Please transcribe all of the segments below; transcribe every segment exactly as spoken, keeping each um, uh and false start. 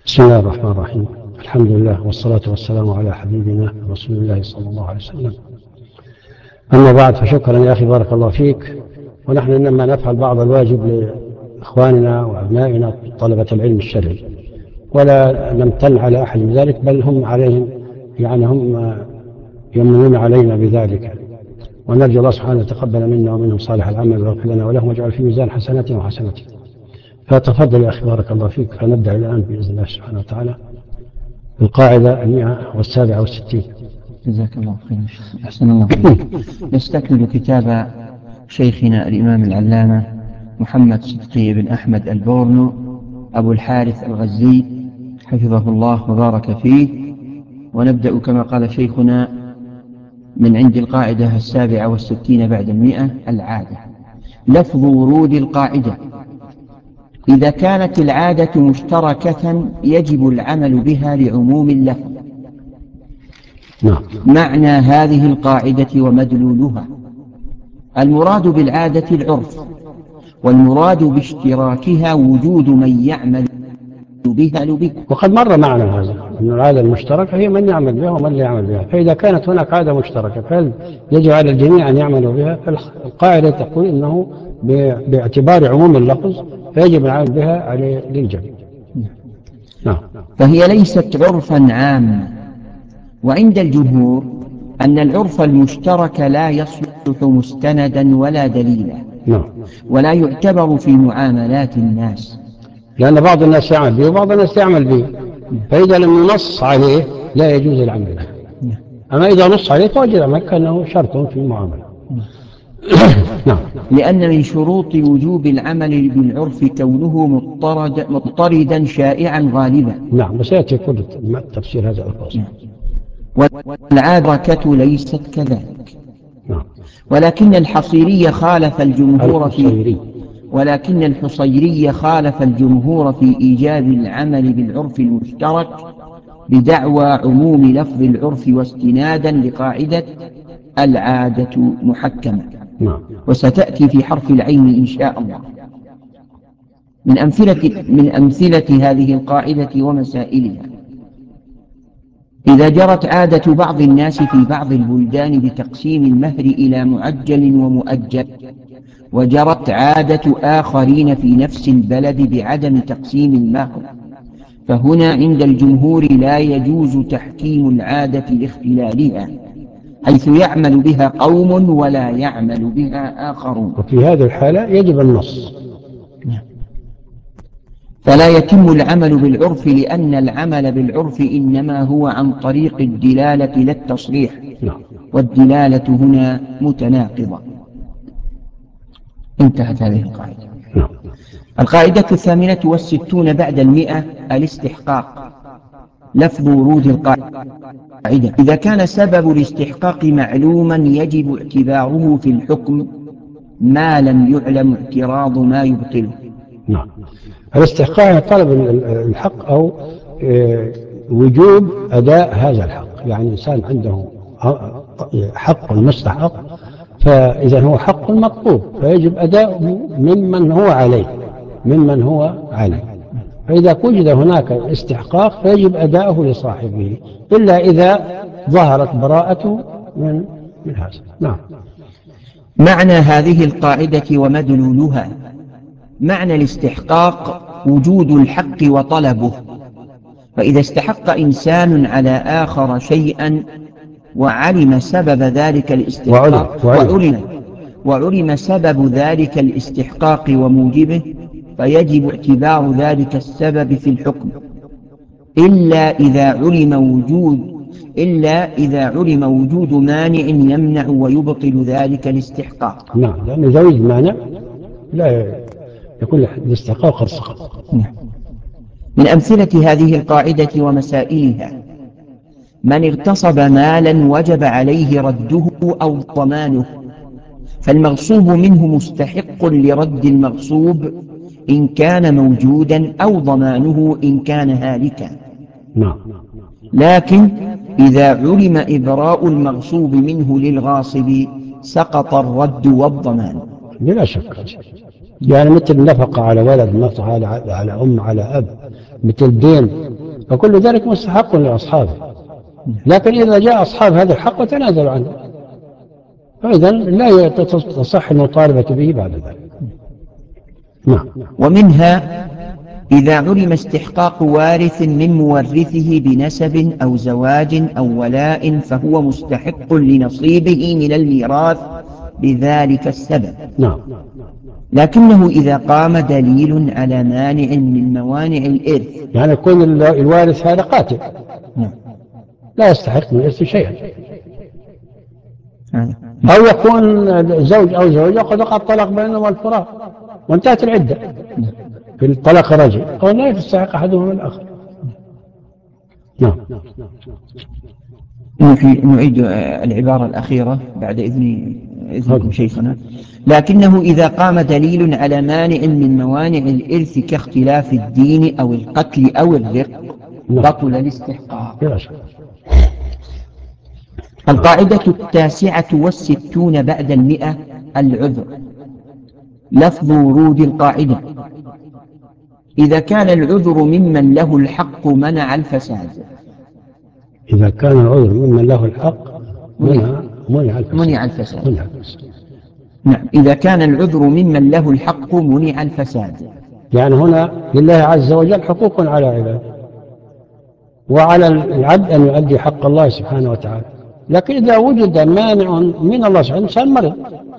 بسم الله الرحمن الرحيم. الحمد لله والصلاة والسلام على حبيبنا رسول الله صلى الله عليه وسلم. أما بعد، فشكرا يا أخي، بارك الله فيك. ونحن إنما نفعل بعض الواجب لإخواننا وأبنائنا طلبة العلم الشرعي، ولا نمتن على أحد بذلك، بل هم عليهم، يعني هم يمنون علينا بذلك. ونرجو الله سبحانه يتقبل منا ومنهم صالح العمل ويغفر لنا ولهم واجعل في ميزان حسناتهم وحسناتهم. فتفضل يا أخي بارك الله فيك. فنبدأ الآن بإذن الله سبحانه وتعالى القاعدة المئة والسابعة والستين. جزاك الله خيرا. أحسن الله إليك. نستكمل كتاب شيخنا الإمام العلامة محمد صدقي بن أحمد البورنو أبو الحارث الغزي حفظه الله وبارك فيه. ونبدأ كما قال شيخنا من عند القاعدة السابعة والستين بعد المئة. العادة. لفظ ورود القاعدة: إذا كانت العادة مشتركة يجب العمل بها لعموم اللفظ. نعم. معنى هذه القاعدة ومدلولها: المراد بالعادة العرف، والمراد باشتراكها وجود من يعمل بها لبها. وقد مر معنا هذا، أن العادة المشتركة هي من يعمل بها ومن لا يعمل بها. فإذا كانت هناك عادة مشتركة فهل يجب على الجميع أن يعملوا بها؟ فالقاعدة تقول إنه باعتبار عموم اللفظ فيجب العمل بها على للجميع. نعم. فهي ليست عرفا عاما. وعند الجمهور أن العرف المشترك لا يصلح مستندا ولا دليلا، نعم. ولا يعتبر في معاملات الناس، لأن بعض الناس يعمل به وبعض الناس يعمل به، فإذا لم ينص عليه لا يجوز العمل به. أما إذا نص عليه فوجب العمل كأنه شرط في المعاملة. نعم. لأن من شروط وجوب العمل بالعرف كونه مضطرد مضطردا شائعا غالبا. نعم، وسيأتي كل تفسير هذا الفصل. والعادة ليست كذلك. نعم. ولكن الحصيري خالف الجمهور في الحصيري ولكن الحصيري خالف الجمهور في إيجاب العمل بالعرف المشترك بدعوى عموم لفظ العرف واستنادا لقاعدة العادة محكمة. نعم. وستأتي في حرف العين إن شاء الله. من أمثلة, من أمثلة هذه القاعدة ومسائلها: إذا جرت عادة بعض الناس في بعض البلدان بتقسيم المهر إلى معجل ومؤجل، وجرت عادة آخرين في نفس البلد بعدم تقسيم المهر، فهنا عند الجمهور لا يجوز تحكيم العادة لاختلالها، حيث يعمل بها قوم ولا يعمل بها آخرون. وفي هذه الحالة يجب النص. فلا يتم العمل بالعرف، لأن العمل بالعرف إنما هو عن طريق الدلالة لا التصريح. نعم. والدلالة هنا متناقضة. انتهت هذه القاعدة. نعم. القاعدة الثامنة والستون بعد المئة. الاستحقاق. لفظ ورود القاعدة: إذا كان سبب الاستحقاق معلوما يجب اعتباره في الحكم ما لم يعلم اعتراض ما يبطله. نعم. الاستحقاق طلب الحق أو وجوب أداء هذا الحق. يعني إنسان عنده حق مستحق، فإذا هو حق مطلوب فيجب أداؤه ممن هو عليه ممن هو عليه فإذا وجد هناك استحقاق فيجب أداؤه لصاحبه، إلا إذا ظهرت براءته من من هذا. نعم. معنى هذه القاعدة ومدلولها: معنى الاستحقاق وجود الحق وطلبه. فإذا استحق إنسان على آخر شيئا وعلم سبب ذلك الاستحقاق وعلم, وعلم. وعلم, وعلم سبب ذلك الاستحقاق وموجبه، فيجب اعتبار ذلك السبب في الحكم، إلا إذا علم وجود إلا إذا علم وجود مانع يمنع ويبطل ذلك الاستحقاق. نعم، لأن إذا وجد مانع لا يكون الاستحقاق قد سقط. من أمثلة هذه القاعدة ومسائلها: من اغتصب مالا وجب عليه رده أو ضمانه، فالمغصوب منه مستحق لرد المغصوب إن كان موجودا، أو ضمانه إن كان هالكا. نعم. لكن إذا علم إبراء المغصوب منه للغاصب سقط الرد والضمان. بلا شك. يعني مثل نفقة على ولد، نفقة على, على أم، على أب، مثل دين فكل ذلك مستحق لأصحابه، لكن إذا جاء أصحاب هذا الحق وتنازلوا عنه فإذا لا تصح المطالبة به بعد ذلك. نعم. ومنها إذا علم استحقاق وارث من مورثه بنسب أو زواج أو ولاء فهو مستحق لنصيبه من الميراث بذلك السبب. نعم. لكنه إذا قام دليل على مانع من موانع الإرث، يعني يكون الوارث هذا قاتل نعم. لا يستحق من الإرث شيئا، نعم. أو يكون زوج أو زوجة قد وقع الطلاق بينهم الفراق وانتهت العدة نعم. في الطلاق الرجعي، أو لا يستحق أحدهما من الآخر. نعم. نعيد العبارة الأخيرة بعد إذن إذنكم شيخنا. لكنه إذا قام دليل على مانع من موانع الإرث كاختلاف الدين أو القتل أو الرق بطل الاستحقاق. القاعدة التاسعة والستون بعد المئة العذر. لفظ ورود القاعدة: إذا كان العذر ممن له الحق منع الفساد. إذا كان العذر ممن له الحق منع منع الفساد. منع الفساد. منع الفساد. نعم. إذا كان العذر ممن له الحق منع الفساد. يعني هنا لله عز وجل حقوق على عباده، وعلى العبد أن يؤدي حق الله سبحانه وتعالى، لكن إذا وجد مانع من الله سبحانه إنسان مرض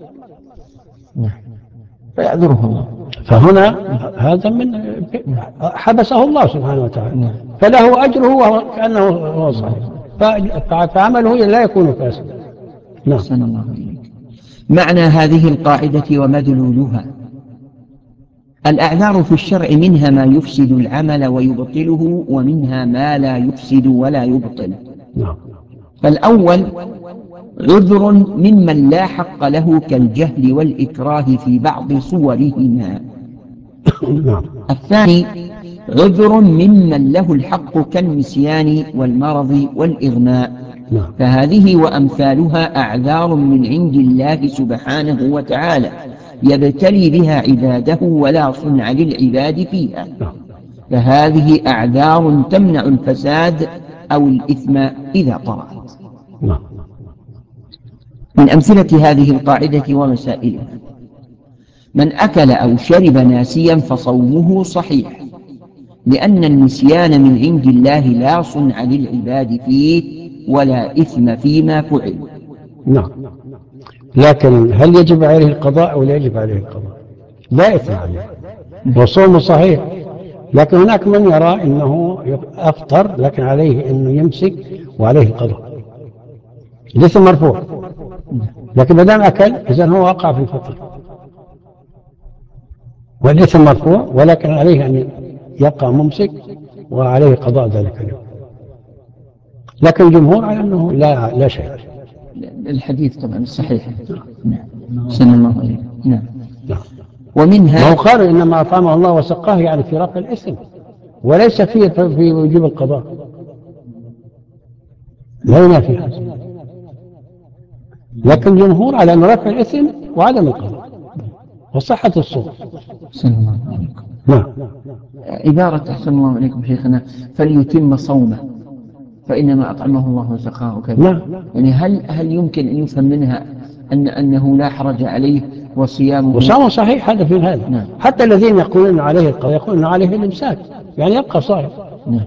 فيعذره الله، فهنا هذا من حبسه الله سبحانه وتعالى، فله أجره وهو كأنه هو صحيح، فعمله لا يكون فاسدا. نعم. أحسن الله إليك. معنى هذه القاعدة ومدلولها: الأعذار في الشرع منها ما يفسد العمل ويبطله، ومنها ما لا يفسد ولا يبطل. نعم. فالأول عذر ممن لا حق له كالجهل والإكراه في بعض صورهما. نعم. الثاني عذر ممن له الحق كالنسيان والمرض والإغماء. نعم. فهذه وأمثالها أعذار من عند الله سبحانه وتعالى يبتلي بها عباده ولا صنع للعباد فيها، فهذه أعذار تمنع الفساد أو الإثم إذا طرأت. نعم. من أمثلة هذه القاعدة ومسائلها: من أكل أو شرب ناسيا فصومه صحيح، لأن النسيان من عند الله لا صنع للعباد فيه ولا إثم فيما فعل. نعم. لكن هل يجب عليه القضاء أو لا يجب عليه القضاء؟ لا إثم عليه وصوم صحيح، لكن هناك من يرى أنه أفطر لكن عليه أنه يمسك وعليه القضاء، الإثم مرفوع، لكن ما دام أكل إذن هو وقع في الفطر والإثم مرفوع، ولكن عليه أن يبقى ممسك وعليه قضاء ذلك اليوم. لكن الجمهور على أنه لا لا شيء عليه. الحديث طبعا الصحيح. نعم. سن الله عليه. نعم. نعم. ومنها ما هو قال إنما أطعمه الله وسقاه، يعني في رفع الإثم وليس في في وجوب القضاء، لا ينافي هذا، لكن الجمهور على أن رفع الإثم وعدم القضاء وصحة الصوم. سن الله عليكم. نعم. عبارة أحسن الله عليكم شيخنا: فليتم صومه فإنما أطعمه الله وسقاه كذا. نعم. يعني هل هل يمكن أن يفهم منها أن أنه لا حرج عليه وصيامه وصومه صحيح؟ هذا في هذا. نعم. حتى الذين يقولون عليه القضاء يقولون عليه الإمساك، يعني يبقى صائم. نعم.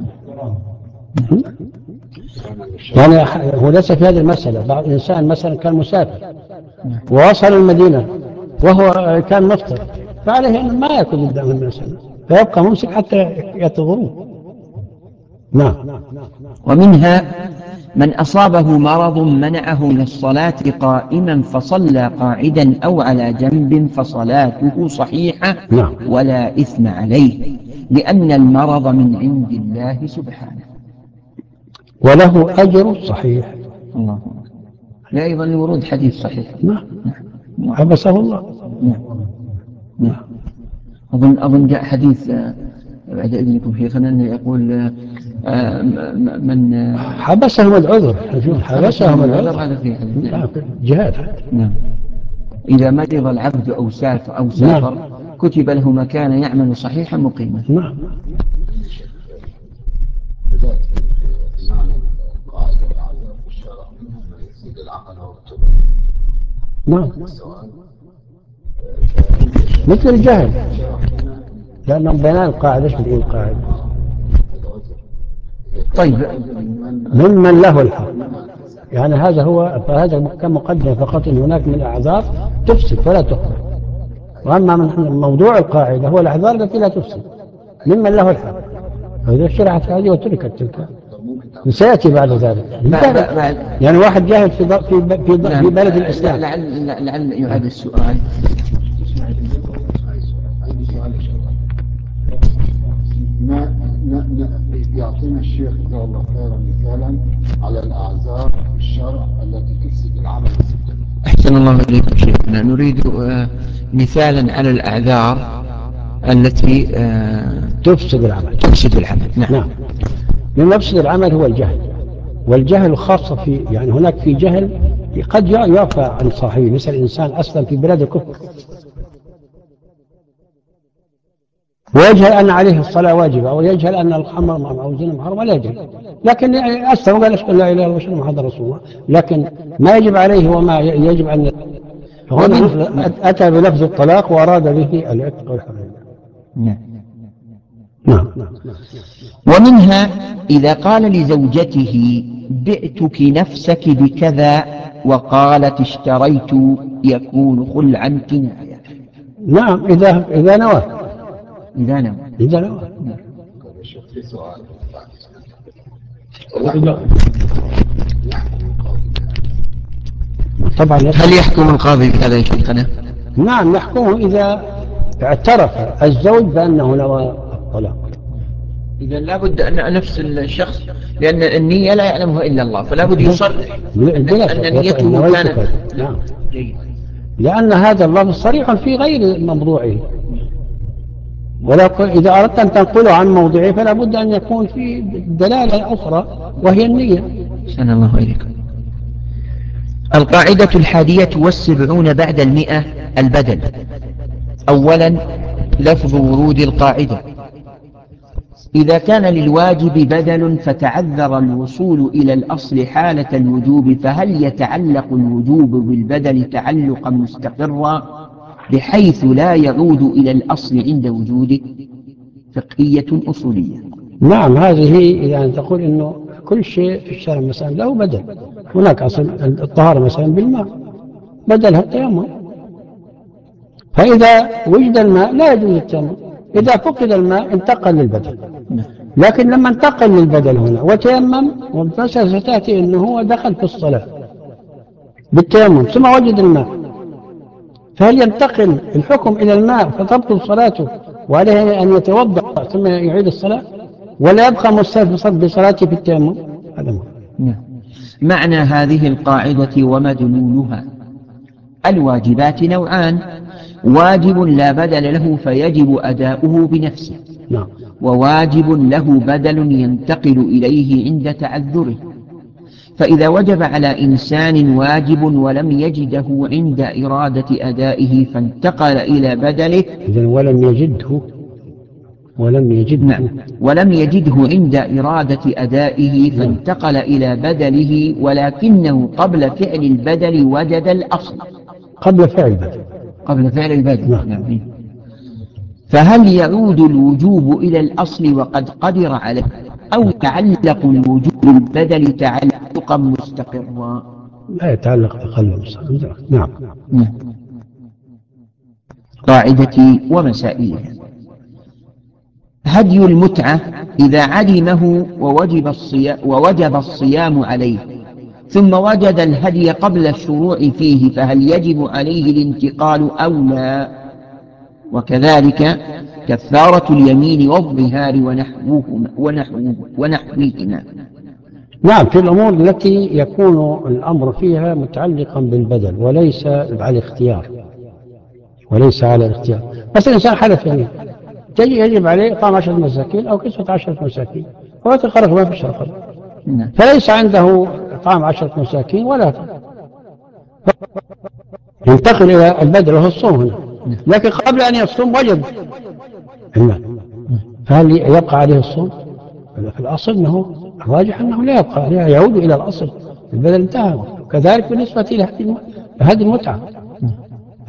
يعني هو ليس في هذه المسألة. بعض الإنسان مثلا كان مسافر ووصل المدينة وهو كان مفطر، فعليه أن ما يأكل قدام الناس فيبقى ممسك حتى يأتي الغروب. نعم. ومنها من أصابه مرض منعه من الصلاة قائما فصلى قاعدا أو على جنب فصلاته صحيحة. نعم. ولا إثم عليه، لأن المرض من عند الله سبحانه وله أجر صحيح. الله أكبر. لا أيضا لورود حديث صحيح. نعم. حبسه الله. نعم. نعم. أظن أظن جاء حديث بعد إذنكم شيخنا أنه يقول من حبسهم العذر، حبسهم العذر هذا في حديث. نعم. جهاد. نعم. إذا مرض العبد أو سافر أو سافر كتب له ما كان يعمل صحيحا مقيما. نعم. نعم السؤال. مثل الجهل، شرح لنا لأنهم بناء القاعدة. ايش بتقول القاعدة؟ طيب. ممن له الحق، يعني هذا هو، فهذا كان مقدم فقط ان هناك من الاعذار تفسد ولا تحكم، واما من موضوع القاعده هو الاعذار التي لا تفسد ممن له الحق، فاذا شرعت هذه وتركت تلك سياتي بعد ذلك. بعد بعد يعني واحد جاهد في ض- في ب- في, ض- نعم. في بلد الاسلام. لعل لعل لعل يعاد السؤال. عندي سؤال يا شيخ. ما ما ما يعطينا الشيخ جزاه الله خيرا مثالا على الأعذار في الشرع التي تفسد العمل. أحسن الله إليكم شيخنا. نريد آه، مثالا على الأعذار التي آه، تفسد العمل. تفسد العمل. نعم. نعم، مما يفسد العمل هو الجهل، والجهل خاصة في، يعني هناك في جهل قد يعفى عن صاحبه، مثل إنسان أسلم في بلاد الكفر ويجهل أن عليه الصلاة واجبة، أو يجهل أن الخمر أو الزنا محرم ولا يدري، لكن أسلم وقال أشهد أن لا إله إلا الله وأشهد أن محمدا رسول الله، لكن ما يجب عليه وما يجب أن، فهنا أتى بلفظ الطلاق وأراد به العتق والحرية. نعم. نعم. ومنها إذا قال لزوجته بعتك نفسك بكذا وقالت اشتريت، يكون خلعا كناية. نعم، إذا إذا نوى. إذا نوى. إذا نوى. نعم. طيب يا شيخ في سؤال. طبعا. هل يحكم القاضي بهذا يا شيخنا؟ نعم، يحكمه إذا اعترف الزوج بأنه نوى الطلاق. إذا لابد أن نفس الشخص، لأن النية لا يعلمها إلا الله، فلا بد يصرح أن, أن نيته كانت. نعم. جيد. لأن هذا اللفظ صريح في غير موضوعه، ولكن إذا أردت أن تنقله عن موضعه فلا بد أن يكون في دلالة أخرى وهي النية. أحسن الله إليكم. القاعدة الحادية والسبعون بعد المئة البدل. أولا، لفظ ورود القاعدة. إذا كان للواجب بدل فتعذر الوصول إلى الأصل حالة الوجوب، فهل يتعلق الوجوب بالبدل تعلقا مستقرا بحيث لا يعود إلى الأصل عند وجوده؟ فقهية أصولية. نعم، هذه يعني تقول إنه كل شيء في الشرع مثلا له بدل. هناك أصل الطهارة مثلا بالماء، بدلها التيمم، فإذا وجد الماء لا يجوز التيمم، إذا فقد الماء انتقل للبدل. لكن لما انتقل للبدل هنا وتيمم، ومسألة ستأتي أنه هو دخل في الصلاة بالتيمم ثم وجد الماء، فهل ينتقل الحكم إلى الماء فتبطل صلاته وعليه أن يتوضأ ثم يعيد الصلاة، ولا يبقى مستلزم بصلاته في التيمم؟ هذا مهم. معنى هذه القاعدة ومدلولها: الواجبات نوعان: واجب لا بدل له فيجب أداؤه بنفسه، نعم. وواجب له بدل ينتقل إليه عند تعذره. فإذا وجب على إنسان واجب ولم يجده عند إرادة أدائه فانتقل إلى بدله، إذن ولم يجده ولم يجده نعم. ولم يجده عند إرادة أدائه فانتقل نعم. إلى بدله، ولكنه قبل فعل البدل وجد الأصل. قبل فعل البدل. قبل فعل البدل. نعم. نعم. فهل يعود الوجوب إلى الأصل وقد قدر عليه، أو يتعلق الوجوب بالبدل تعلقا مستقرا؟ لا يتعلق بقلب. نعم. نعم. قاعدتي ومسائلها: هدي المتعة إذا علمه ووجب الصيام, ووجب الصيام عليه، ثم وجد الهدي قبل الشروع فيه، فهل يجب عليه الانتقال أو لا؟ وكذلك كفارة اليمين والظهار ونحوهما, ونحوه ونحوهما. نعم، في الأمور التي يكون الأمر فيها متعلقا بالبدل وليس على الاختيار، وليس على الاختيار. مثلا إنسان حلف يمين، يجب عليه إطعام عشرة مساكين أو كسوة عشرة مساكين، هو تقرر ما فيش رقم، فليس عنده إطعام عشرة مساكين ولا ينتقل إلى البدل وهو الصوم هنا، لكن قبل أن يصوم وجد المال، فهل يبقى عليه الصوم؟ في الأصل أنه الراجح أنه لا يبقى، يعود إلى الأصل، البدل انتهى وقته. كذلك بالنسبة لهذه المتعة،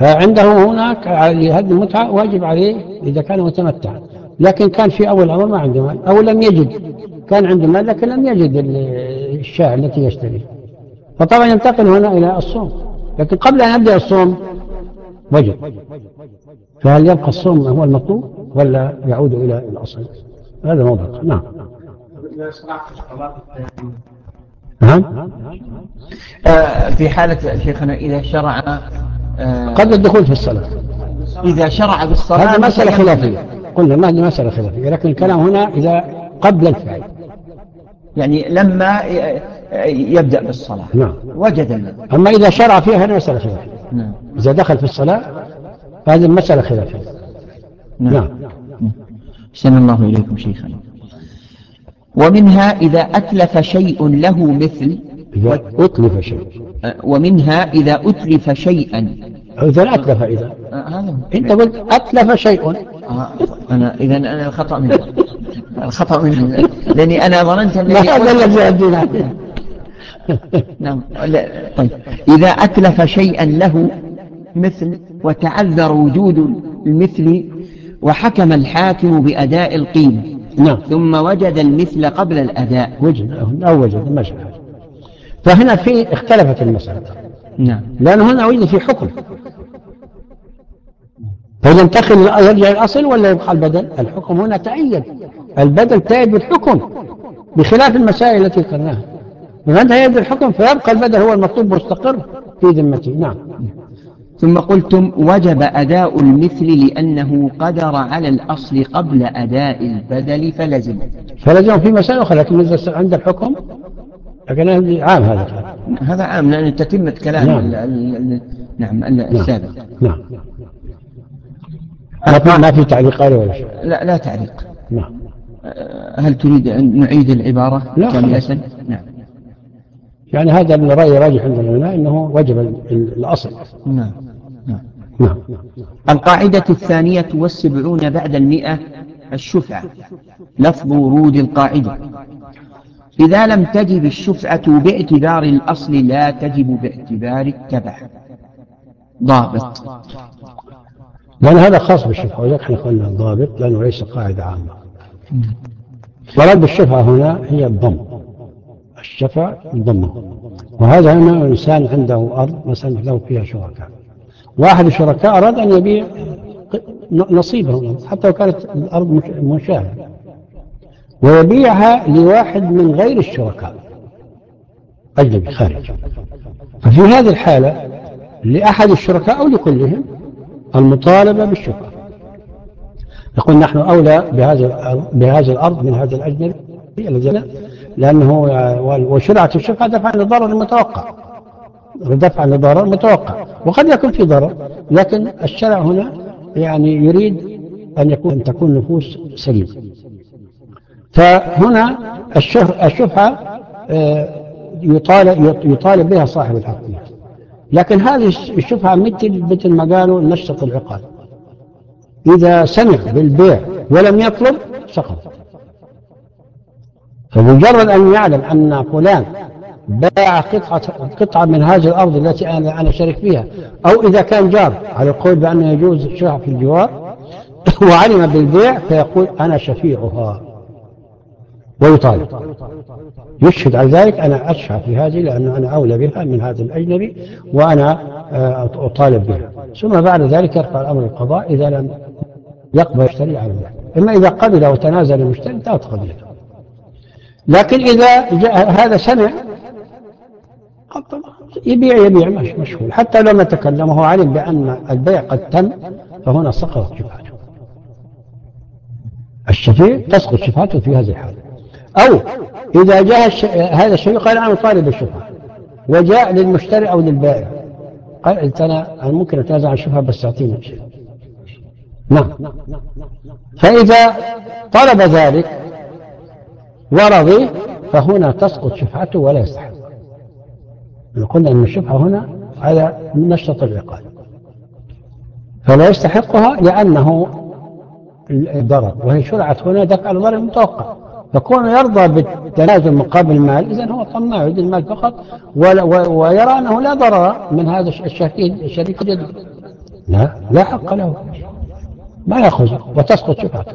فعنده هناك هذه المتعة واجب عليه إذا كان متمتع، لكن كان في أول الأمر ما عنده مال أو لم يجد، كان عنده مال لكن لم يجد الشاة التي يشتري، فطبعا ينتقل هنا إلى الصوم، لكن قبل أن يبدأ الصوم وجد، فهل يبقى الصوم هو المطلوب ولا يعود إلى الأصل؟ هذا موضوع. نعم. نعم. آه، في حالة شيخنا إذا شرع آه، قبل الدخول في الصلاة، إذا شرع بالصلاة هذه مسألة متيمما. خلافية، قلنا ما هذه مسألة خلافية، لكن الكلام هنا إذا قبل الفعل، يعني لما ي- يبدأ بالصلاة نعم، وجد الماء. أما إذا شرع فيها هذه مسألة خلافية، نعم. إذا دخل في الصلاة هذه مسألة خلافية. نعم. نعم. نعم. أحسن الله إليكم شيخنا. ومنها إذا أتلف شيء له مثل، إذا أتلف شيء، ومنها إذا أتلف شيئا. إذا أتلف، إذا آه، هذا هو. أنت قلت أتلف شيء. آه، أنا إذا أنا الخطأ مني، الخطأ مني، لأني أنا ظننت ما أنني هذا قلت. الذي يؤدينا عليه. نعم. لا. طيب، إذا أتلف شيئا له مثل وتعذر وجود المثل وحكم الحاكم بأداء القيمة، نعم. ثم وجد المثل قبل الأداء. وجد أو وجد ماشي الحال، فهنا في اختلفت المسألة، نعم. لأن هنا وجد في حكم، فينتقل يرجع الأصل ولا يبقى البدل؟ الحكم هنا تأيد، البدل تأيد بالحكم بخلاف المسائل التي ذكرناها، فأنت يد الحكم فيبقى البدل هو المطلوب مستقر في ذمته. نعم. ثم قلتم وجب أداء المثل لأنه قدر على الأصل قبل أداء البدل فلزم. فلزم في مسائل أخرى، لكن إذا عند الحكم، لكن عام هذا الكلام. هذا عام لأن تتمة كلام نعم. ال ال ال نعم السابق. نعم. ما في ما في تعليق عليه ولا شيء. لا لا تعليق. نعم. هل تريد أن نعيد العبارة لا كاملة؟ نعم. يعني هذا الرأي راجح عند العلماء أنه وجب ال- ال- الأصل. نعم. نعم. نعم. القاعدة الثانية والسبعون بعد المئة الشفعة. لفظ ورود القاعدة: إذا لم تجب الشفعة باعتبار الأصل لا تجب باعتبار التبع. ضابط. لأن هذا خاص بالشفعة، ولذلك احنا قلنا الضابط لأنه ليس قاعدة عامة. مراد بالشفعة هنا هي الضم، الشفع ضمه، وهذا هنا إنسان عنده أرض مثلا له فيها شركاء، واحد الشركاء أراد أن يبيع نصيبه من الأرض حتى لو كانت الأرض مشاهدة، ويبيعها لواحد من غير الشركاء أجنبي خارج، ففي هذه الحالة لأحد الشركاء أو لكلهم المطالبة بالشفعة، يقول نحن أولى بهذه بهذه الأرض من هذا الأجنبي الذي، لأنه وشرعة الشفعة دفعا للضرر المتوقع، دفعا للضرر المتوقع، وقد يكون في ضرر، لكن الشرع هنا يعني يريد أن يكون أن تكون نفوس سليمة، فهنا الشفعة يطالب يطالب بها صاحب الحق فيها، لكن هذه الشفعة مثل مثل ما قالوا نشط العقال، إذا سمع بالبيع ولم يطلب سقط، فمجرد أن يعلم أن فلان باع قطعة قطعة من هذه الأرض التي أنا أنا شريك فيها، أو إذا كان جار على القول بأنه يجوز الشفعة في الجوار وعلم بالبيع فيقول أنا شفيعها ويطالب، يشهد على ذلك أنا أشفع في هذه لأنه أنا أولى بها من هذا الأجنبي وأنا أطالب بها، ثم بعد ذلك يرفع الأمر القضاء إذا لم يقبل المشتري على ذلك، إما إذا قبل وتنازل المشتري انتهت قضيته، لكن إذا جاء هذا سمع يبيع يبيع مش مشغول حتى لو ما تكلم وهو علم بأن البيع قد تم، فهنا سقطت شفعته، الشفيع تسقط شفعته في هذه الحالة. أو إذا جاء الش... هذا الشفيع قال أنا طالب الشفعة وجاء للمشتري أو للبائع قال أنا ممكن أتنازل عن الشفعة بس أعطيني شيء. نعم. فإذا طلب ذلك ورضي فهنا تسقط شفعته ولا يستحق، قلنا أن الشفعة هنا على نشط العقال فلا يستحقها لأنه الضرر، وهي شرعت هنا دفع الضرر المتوقع، فكون يرضى بالتنازل مقابل المال إذن هو طماع يريد المال فقط ويرى أنه لا ضرر من هذا الشريك الشريك الجديد. لا لا حق له، ما يأخذ وتسقط شفعته.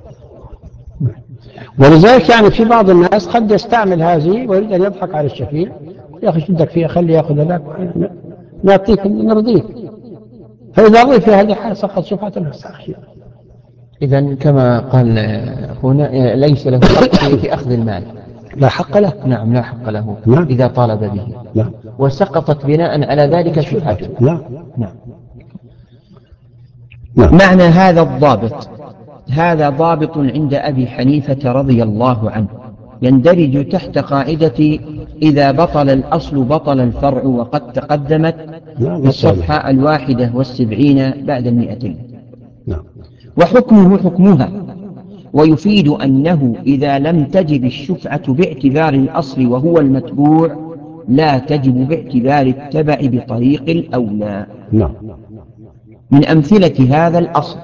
ولذلك يعني في بعض الناس قد يستعمل هذه ويريد أن يضحك على الشفيع، يا أخي شدك فيها خلي يأخذ هذاك نعطيك نرضيك، فإذا رضي في هذه الحالة سقط شفعة المستحقين. إذا كما قال هنا ليس له حق في أخذ المال. لا حق له. نعم لا حق له. نعم. إذا طالب به. نعم. وسقطت بناء على ذلك شفعته. نعم. نعم. نعم. معنى هذا الضابط، هذا ضابط عند أبي حنيفة رضي الله عنه، يندرج تحت قاعدة إذا بطل الأصل بطل الفرع، وقد تقدمت نعم. في الصفحة الواحدة والسبعين بعد المئتين. نعم. وحكمه حكمها، ويفيد أنه إذا لم تجب الشفعة باعتبار الأصل وهو المتبوع لا تجب باعتبار التبع بطريق الأولى. نعم. من أمثلة هذا الأصل: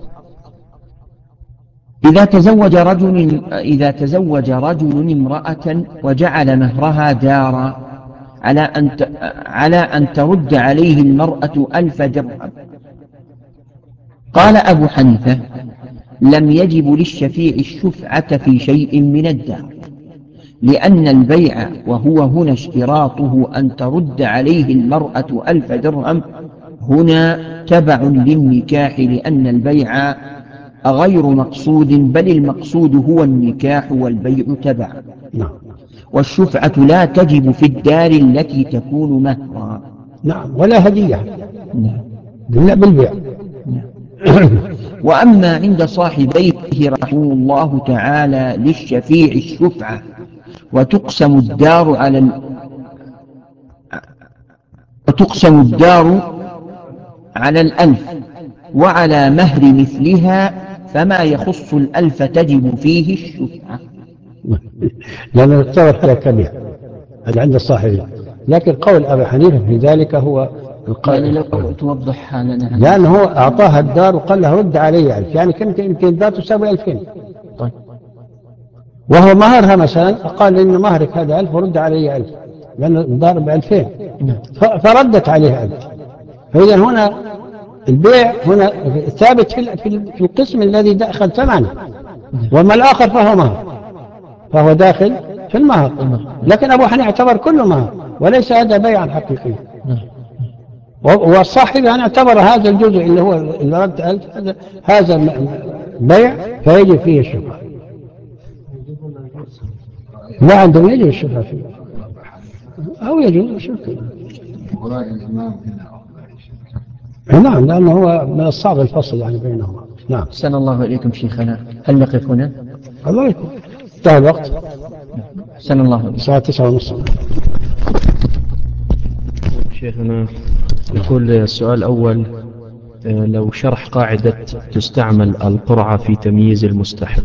إذا تزوج رجل إذا تزوج رجل امرأة وجعل مهرها دارا على أن على أن ترد عليه المرأة ألف درهم، قال أبو حنيفة: لم يجب للشفيع الشفعة في شيء من الدار، لأن البيع وهو هنا اشتراطه أن ترد عليه المرأة ألف درهم هنا تبع للنكاح، لأن البيع غير مقصود، بل المقصود هو النكاح والبيع تبع. نعم. والشفعة لا تجب في الدار التي تكون مهرا. نعم. ولا هدية. نعم. لا بالبيع. نعم. وأما عند صاحبيه رحمه الله تعالى للشفيع الشفعة، وتقسم الدار على ال... وتقسم الدار على الألف وعلى مهر مثلها، فما يخص الألف تجب فيه الشفعة. لأنه يعتبر حالة كبيرة هذا عند الصاحبين، لكن قول أبي حنيفة في ذلك هو القول، يعني لو توضح لنا. لأنه هو أعطاها الدار وقال له رد علي ألف، يعني كنت يمكن الدار تساوي ألفين. طيب. وهو مهرها مثلا قال إن مهرك هذا ألف ورد علي ألف، لأن الدار بألفين. نعم. فردت عليه ألف. فإذا هنا البيع هنا ثابت في في القسم الذي دخل ثمنه، وما الآخر فهو مهر، فهو داخل في المهر. لكن أبو حنيفة اعتبر كله مهر وليس هذا بيعا حقيقيا. والصاحب يعني اعتبر هذا الجزء اللي هو اللي رد ألف هذا هذا بيع فيجب فيه الشفعة. لا عندهم يجب الشفعة فيه أو يجب الشفعة. نعم، لأنه هو من الصعب الفصل يعني بينهما. نعم. أحسن الله إليكم شيخنا، هل نقف هنا؟ الله يكون انتهى الوقت. أحسن الله إليكم. الساعة تسعة ونصف. شيخنا يقول السؤال الأول: لو شرح قاعدة تستعمل القرعة في تمييز المستحق.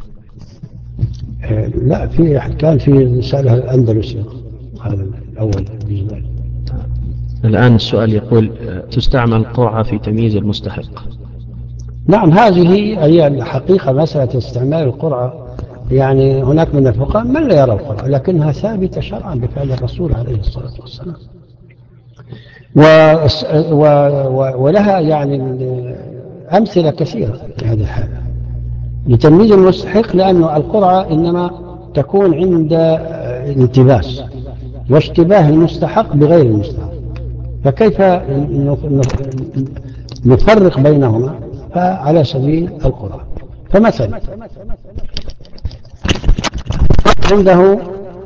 لا، في كان في رسالة الأندلسي هذا الأول بالنسبة. الآن السؤال يقول: تستعمل القرعة في تمييز المستحق. نعم، هذه هي الحقيقة مسألة استعمال القرعة. يعني هناك من الفقهاء من لا يرى القرعة، لكنها ثابتة شرعا بفعل الرسول عليه الصلاة والسلام، و... و... و... ولها يعني أمثلة كثيرة في هذه الحالة لتمييز المستحق، لأن القرعة إنما تكون عند التباس واشتباه المستحق بغير المستحق، فكيف نفرق بينهما؟ فعلى سبيل القرعة. فمثلا عنده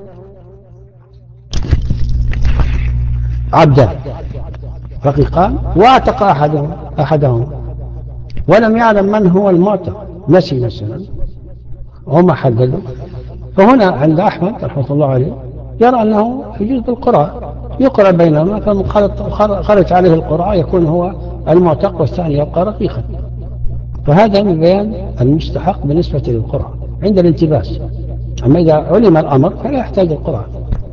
عبدان رقيقان واعتق أحدهم أحدهم ولم يعلم من هو المعتق، نسي مثلا وما حددوا، فهنا عند أحمد رحمة الله عليه يرى أنه يجوز بالقرعة، يقرأ بينهما، فمن خرج عليه القرعة يكون هو المعتق والثاني يبقى رقيقا. فهذا من بيان المستحق بالنسبة للقرعة عند الالتباس. أما إذا علم الأمر فلا يحتاج القرعة.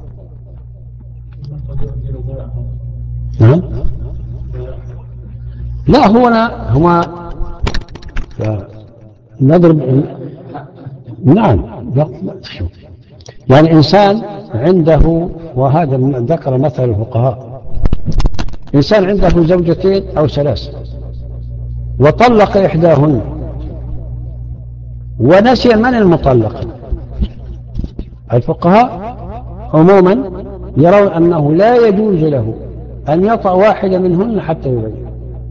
نعم. لا، هنا هما نضرب. نعم. يعني إنسان عنده، وهذا ذكر مثل الفقهاء، إنسان عنده زوجتين أو ثلاث وطلق إحداهن ونسي من المطلق، الفقهاء عموما يرون أنه لا يجوز له أن يطأ واحدة منهن حتى يبين.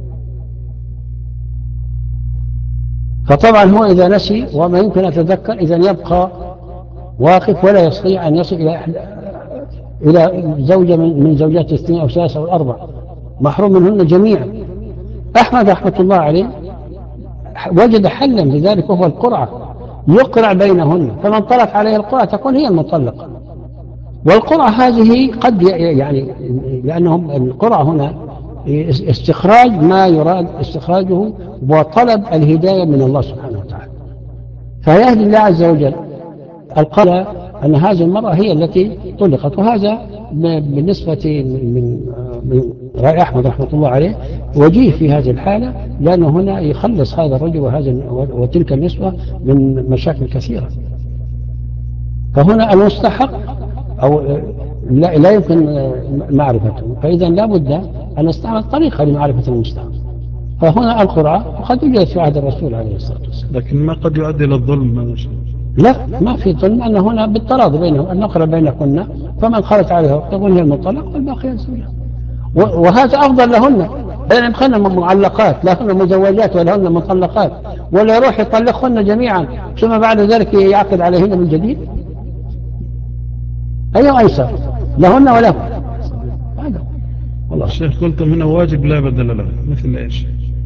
فطبعا هو إذا نسي وما يمكن أن يتذكر إذن يبقى واقف ولا يستطيع أن يصل إلى إلى زوجة من زوجات الاثنين أو ثلاثة أو الأربع، محروم منهن جميعا. أحمد رحمة الله عليه وجد حلا لذلك وهو القرعة، يقرع بينهن، فمن طلت عليه القرعة تكون هي المطلقة. والقرعة هذه قد يعني لأنهم القرعة هنا استخراج ما يراد استخراجه وطلب الهداية من الله سبحانه وتعالى، فيهدي الله عز وجل القرعة أن هذه المرأة هي التي طلقت. وهذا بالنسبة من من رأي أحمد رحمة الله عليه وجيه في هذه الحالة، لأنه هنا يخلص هذا الرجل وهذا وتلك النسوة من مشاكل كثيرة. فهنا المستحق أو لا, لا يمكن معرفته، فإذا لا بد أن نستعمل طريقة لمعرفة المستحق. فهنا القرعة وقد يوجد في عهد الرسول عليه الصلاة والسلام، لكن ما قد يؤدي إلى الظلم. لا ما في ظلم، أن هنا بالتراضي بينهم أن نقرأ بينكن، فمن خرج عليها تكون هي المطلق والباقي الزوجة، وهذا أفضل لهن. بين يبقين معلقات لا هن مزوجات ولا هن مطلقات، ولا يروح يطلقهن جميعا ثم بعد ذلك يعقد عليهن من جديد. أيها أيسر لهن وله هذا. والله الشيخ قلتم هنا واجب لا بدل له، مثل إيش؟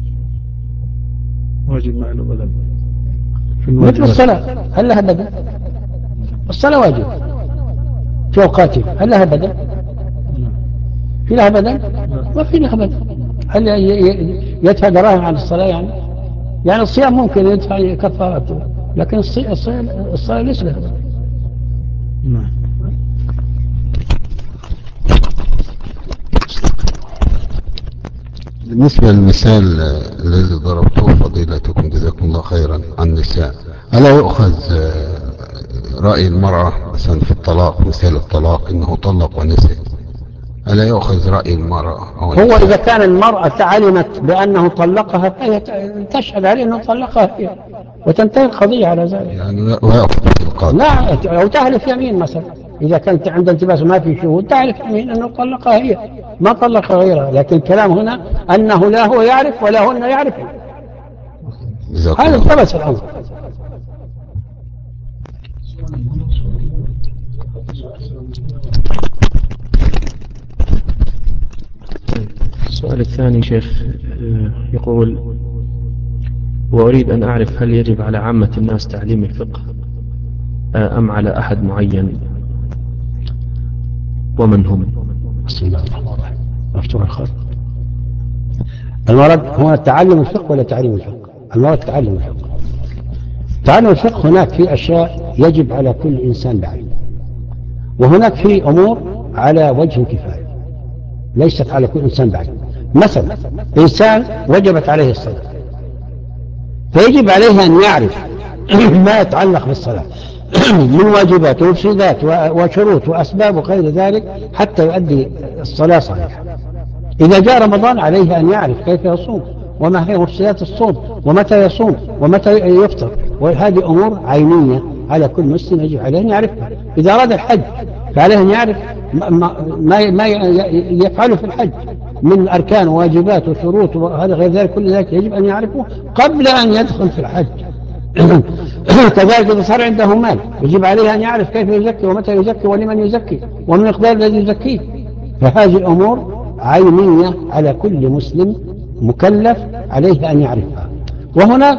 واجب ما له بدل مثل الصلاة، هل لها بدل؟ الصلاة واجب في أوقاتها، هل لها بدل؟ في لها بدل؟ ما في لها بدل. هل يدفع دراهم عن الصلاة يعني؟ يعني الصيام ممكن يدفع كفارته، لكن الصلاة ليس لها بدل. نعم. بالنسبة للمثال الذي ضربته فضيلتكم جزاكم الله خيرا عن النساء، ألا يؤخذ رأي المرأة مثلا في الطلاق، مثال الطلاق إنه طلق ونسي، ألا يؤخذ رأي المرأة؟ هو إذا كان المرأة علمت بأنه طلقها فهي تشهد عليه أنه طلقها هي وتنتهي القضية على ذلك. يعني ويأخذ القاضي. لا، أو تحلف يمين مثلا، إذا كانت عند التباس ما في شهود تحلف يمين أنه طلقها هي ما طلق غيرها. لكن الكلام هنا أنه لا هو يعرف ولا هن يعرفون، هذا ثبت الأمر. السؤال الثاني شيخ يقول: وأريد أن أعرف هل يجب على عامة الناس تعليم الفقه أم على أحد معين، ومن هم؟ بسم الله الرحمن الرحيم. مفتوح الخط. المراد هو تعلم الفقه ولا تعليم الفقه؟ المراد تعلم الفقه. تعلم الفقه هناك في أشياء يجب على كل إنسان بعلم، وهناك في أمور على وجه الكفاية ليست على كل إنسان بعلم. مثلا إنسان وجبت عليه الصلاة، فيجب عليه أن يعرف ما يتعلق بالصلاة من واجبات ومفسدات وشروط وأسباب وغير ذلك حتى يؤدي الصلاة صحيحة. إذا جاء رمضان عليه أن يعرف كيف يصوم وما هي مفسدات الصوم ومتى يصوم ومتى يفطر، وهذه أمور عينية على كل مسلم يجب عليه أن يعرفها. إذا أراد الحج فعليه أن يعرف ما, ما يفعله في الحج من أركان وواجبات وشروط وهذا غير ذلك، كل ذلك يجب أن يعرفه قبل أن يدخل في الحج. كذلك إذا صار عنده مال يجب عليه أن يعرف كيف يزكي ومتى يزكي ولمن يزكي ومن المقدار الذي يزكيه. فهذه الأمور عينية على كل مسلم مكلف عليه أن يعرفها. وهناك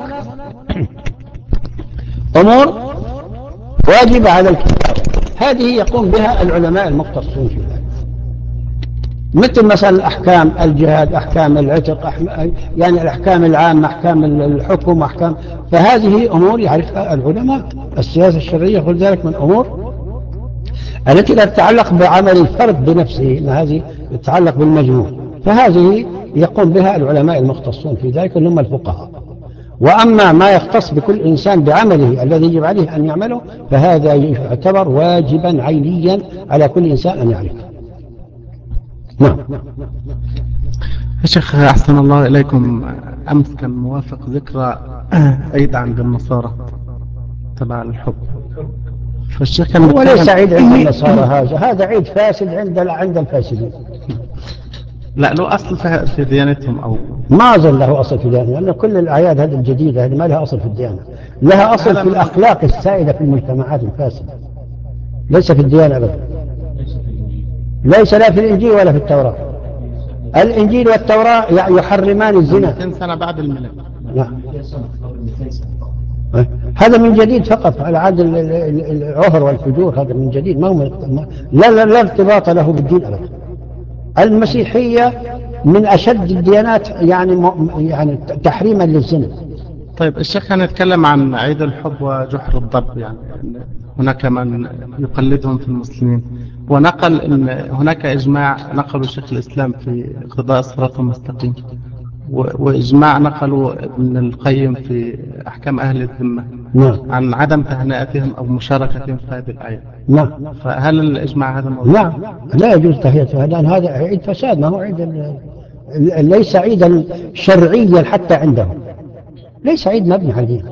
أمور واجبة على الكفاية، هذه يقوم بها العلماء المختصون في ذلك، مثل مثلا أحكام الجهاد، أحكام العتق، يعني الأحكام العامة، أحكام الحكم، أحكام. فهذه أمور يعرفها العلماء. السياسة الشرعية كل ذلك من أمور التي لا تتعلق بعمل الفرد بنفسه، هذه تتعلق بالمجموع، فهذه يقوم بها العلماء المختصون في ذلك اللي هم الفقهاء. وأما ما يختص بكل إنسان بعمله الذي يجب عليه أن يعمله فهذا يعتبر واجبا عينيا على كل إنسان أن يعرفه. نعم. يا شيخ أحسن الله إليكم، أمس كان موافق ذكرى عيد عند النصارى تبع الحب، فالشيخ كان هو ليس بيتكلم. عيد عند النصارى، هذا هذا عيد فاسد عند عند الفاسدين. لا له أصل في في ديانتهم أو ما ظل له أصل في الديانة، لأن كل الأعياد هذه الجديدة هذه ما لها أصل في الديانة، لها أصل هذا في من الأخلاق السائدة في المجتمعات الفاسدة، ليس في الديانة أبدا. ليس لا في الإنجيل ولا في التوراة. الإنجيل والتوراة يحرمان الزنا. مئتين سنة بعد الميلاد. نعم. هذا من جديد فقط على عاد ال- ال- العهر والفجور، هذا من جديد، ما هو من لا لا لا ارتباط له بالدين أبدا. المسيحية من أشد الديانات يعني م- يعني تحريما للزنا. طيب الشيخ كان يتكلم عن عيد الحب وجحر الضب، يعني أن هناك من يقلدهم في المسلمين، ونقل أن هناك إجماع نقله شيخ الإسلام في اقتضاء الصراط المستقيم، و- وإجماع نقله ابن القيم في أحكام أهل الذمة نعم عن عدم تهنئتهم أو مشاركتهم في هذه الأعياد. نعم فهل الإجماع هذا موجود؟ نعم. لا يجوز تهيئته، لأن هذا عيد فساد، ما هو عيد ال- ال- ليس عيدا شرعيا حتى عندهم، ليس عيد مبني على الدين.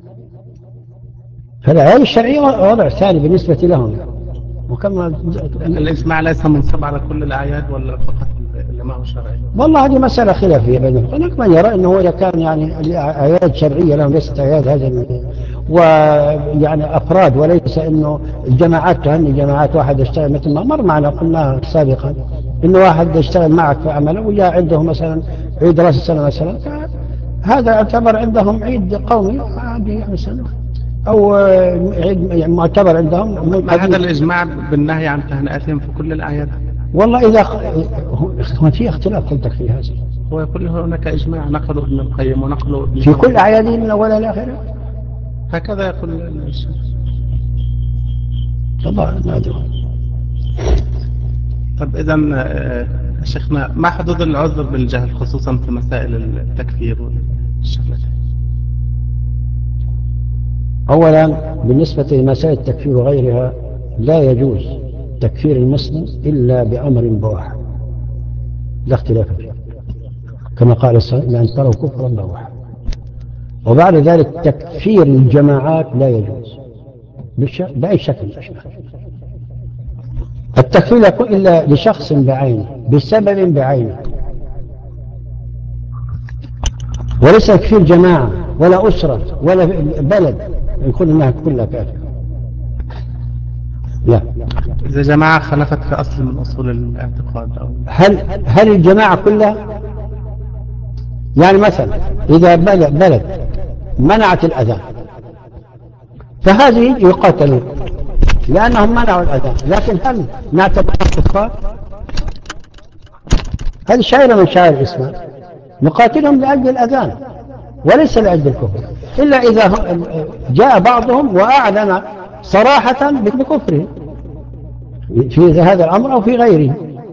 فالعيد الشرعية وضع ثاني بالنسبة لهم يعني. وكما الإجماع ليس منصب على كل الأعياد ولا فقط اللي ما هو شرعي؟ والله هذه مسألة خلافية بينهم، هناك من يرى أنه إذا كان يعني أعياد شرعية لهم ليست أعياد هذا ويعني أفراد، وليس أنه الجماعات تهني جماعات، واحد يشتغل مثل ما مر معنا قلنا سابقا، أنه واحد يشتغل معك في عمله وجاء عنده مثلا عيد رأس السنة مثلا، هذا يعتبر عندهم عيد قومي عادي مثلا، أو عيد يعني معتبر عندهم ما هذا قديم. الإجماع بالنهي عن تهنئتهم في كل الأعياد؟ والله إذا هو في اختلاف قلتك في هذا، هو يقول هناك إجماع نقله ابن القيم ونقله ابن في تيمية. كل أعيادهم من أولها إلى آخرها. هكذا يقول الشيخ. والله ما أدري. طب إذا شيخنا، ما حدود العذر بالجهل خصوصا في مسائل التكفير والشغلات؟ أولا بالنسبة لمسائل التكفير وغيرها، لا يجوز تكفير المسلم إلا بأمر بواح لا اختلاف فيه، كما قال الصلاة لأن تروا كفرا بواحا. وبعد ذلك تكفير الجماعات لا يجوز بأي شكل من الأشكال. التكفير لا يكون إلا لشخص بعينه بسبب بعينه، وليس تكفير جماعة ولا أسرة ولا بلد يكون أنها كلها كافرة، لا. إذا جماعة خلفت في أصل من أصول الاعتقاد أو هل هل الجماعة كلها؟ يعني مثلا إذا بلد, بلد منعت الأذان فهذه يقاتلون لأنهم منعوا الأذان، لكن هل نعتبرهم كفار؟ هذه شعيرة من شعائر الإسلام، نقاتلهم لأجل الأذان وليس لأجل الكفر، إلا إذا جاء بعضهم وأعلن صراحة بكفره في هذا الأمر أو في غيره.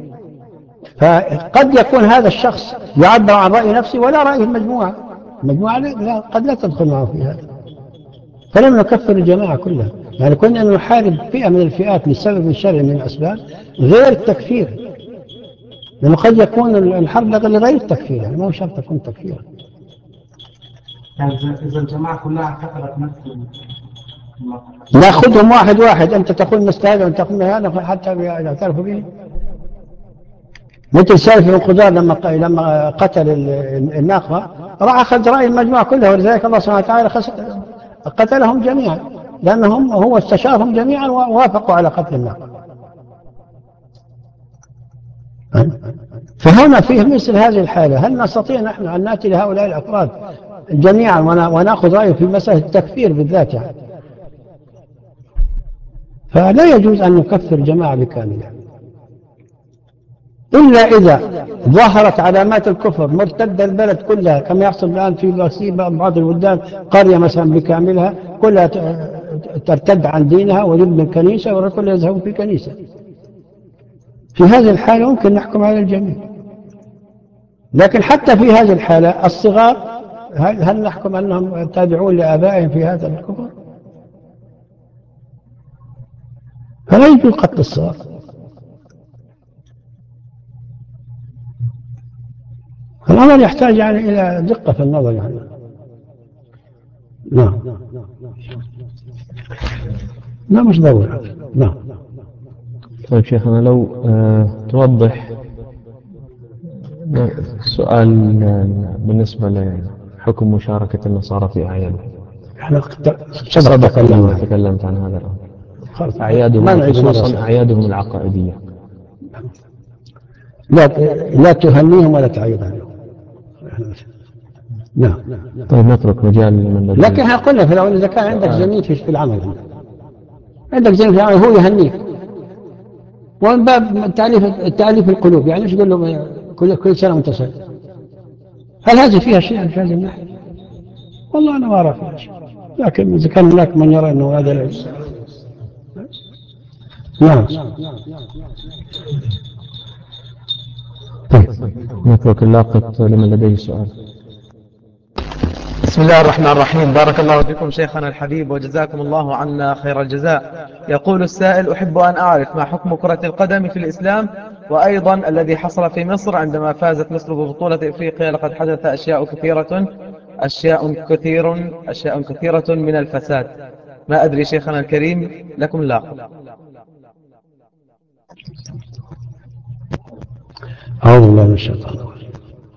فقد يكون هذا الشخص يعبر عن رأي نفسه ولا رأي المجموعة، المجموعة لا قد لا تدخل معه في هذا، فلم نكفر الجماعة كلها. يعني كنا نحارب فئة من الفئات لسبب شرعي من الأسباب غير التكفير، لأنه قد يكون الحرب لغير التكفير، يعني ما هو شرط تكون تكفيرا. يعني إذا الجماعة كلها اعتقدت نفس ناخذهم واحد واحد، أنت تقول مستهل وأنت تقول هذا حتى يعترفوا به. مثل سالف بن خضار لما لما قتل الناقة راح أخذ رأي المجموعة كلها، ولذلك الله سبحانه وتعالى قتلهم جميعا لأنهم هو استشارهم جميعا ووافقوا على قتل الناقة. فهنا فيه مثل هذه الحالة، هل نستطيع نحن أن نأتي لهؤلاء الأفراد جميعا ونأخذ رأيهم في مسألة التكفير بالذات يعني؟ فلا يجوز أن نكفر جماعة بكاملها إلا إذا ظهرت علامات الكفر مرتد البلد كلها، كما يحصل الآن في بعض البلدان، قرية مثلا بكاملها كلها ترتد عن دينها ويبني الكنيسة والكل يذهب في الكنيسة. في هذه الحالة ممكن نحكم على الجميع، لكن حتى في هذه الحالة الصغار هل, هل نحكم أنهم تابعون لآبائهم في هذا الكفر؟ فلا يجوز قتل الصغار. الأمر يحتاج يعني إلى دقة في النظر يعني. نعم. لا مش ضروري. نعم. طيب شيخنا لو آه توضح سؤال بالنسبة لحكم مشاركة النصارى في أعيادهم. احنا سبق سبق تكلمنا أنه تكلمت عن هذا الأمر. خلاص ما أعيادهم نعيد مرة خصوصا ثانية. أعيادهم العقائدية. لا لا تهنيهم ولا تعيد عليهم. نعم. طيب نترك مجال لمن لديه. لكن احنا قلنا في الأول إذا كان عندك زميل في في العمل عندك عندك زميل في العمل هو يهنيك ومن باب تأليف تأليف القلوب يعني ايش تقول له كل كل سنة وانت سعيد. هل هذه فيها شيء في هذه الناحية؟ والله أنا ما أرى فيها شيء. لكن إذا كان هناك من يرى أنه هذا ليس. نعم. طيب نترك اللاقط لمن لديه سؤال. بسم الله الرحمن الرحيم. بارك الله بكم شيخنا الحبيب وجزاكم الله عنا خير الجزاء. يقول السائل: أحب أن أعرف ما حكم كرة القدم في الإسلام، وأيضا الذي حصل في مصر عندما فازت مصر ببطولة إفريقيا. لقد حدث أشياء كثيرة أشياء كثير أشياء كثيرة من الفساد. ما أدري شيخنا الكريم، لكم لاقط. أعوذ بالله من الشيطان الرجيم.